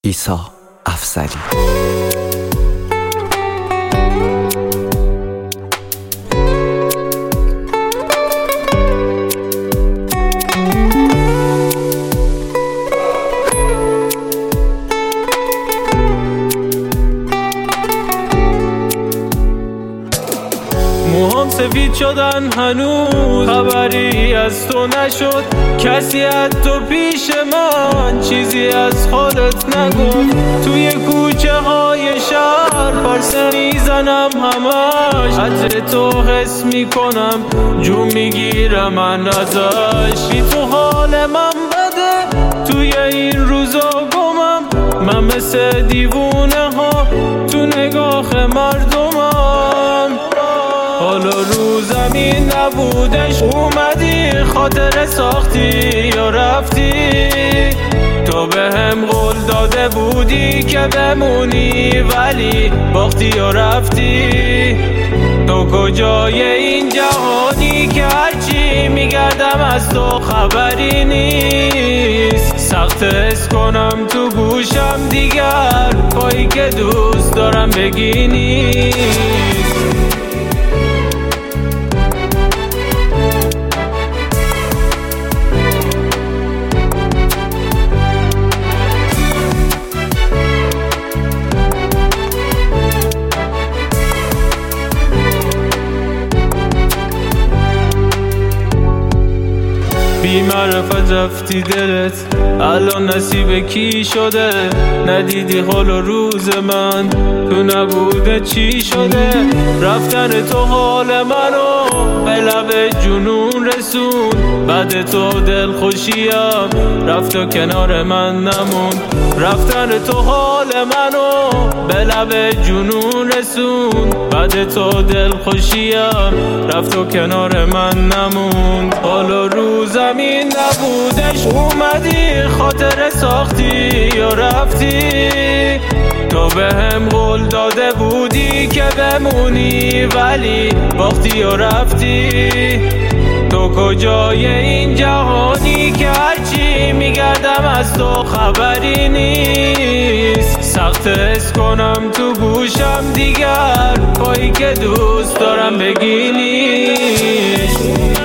عیسی افضلی. موهام سفید شدن هنوز خبری از تو نشد، کسی از تو پیش من چیزی از خودت نگفت. توی کوچه های شهر پرسه میزنم همش، عطر تو حس میکنم جو میگیرم من ازش. بی تو حال من بده توی این روزا گمم، من مثل دیوونه ها تو نگاه مردمم. حالا رو زمین نبودش اومدی، خاطر ساختی یا رفتی؟ تو به هم قول داده بودی که بمونی ولی باختی یا رفتی؟ تو کجای این جهانی که هرچی میگردم از تو خبری نیست؟ سخت حس کنم تو گوشم دیگر پایی که دوست دارم بگی نیست. بی معرفت رفتی دلت، الان نصیب کی شده؟ ندیدی حال و روز من تو نبوده چی شده؟ رفتن تو حال منو به لب جنون رسون، بعد تو دل خوشیم رفت و کنار من نمون. رفتن تو حال منو به لب جنون رسون، بعد تو دل خوشیم رفت و کنار من نمون. حالا رو زمین نبودش اومدی، خاطر ساختی یا رفتی؟ تو به هم قول داده بودی که بمونی ولی باختی یا رفتی؟ تو کجای این جهانی که هرچی میگردم از تو خبری نیست؟ سخت حس کنم تو گوشم دیگر پایی که دوست دارم بگی نیست.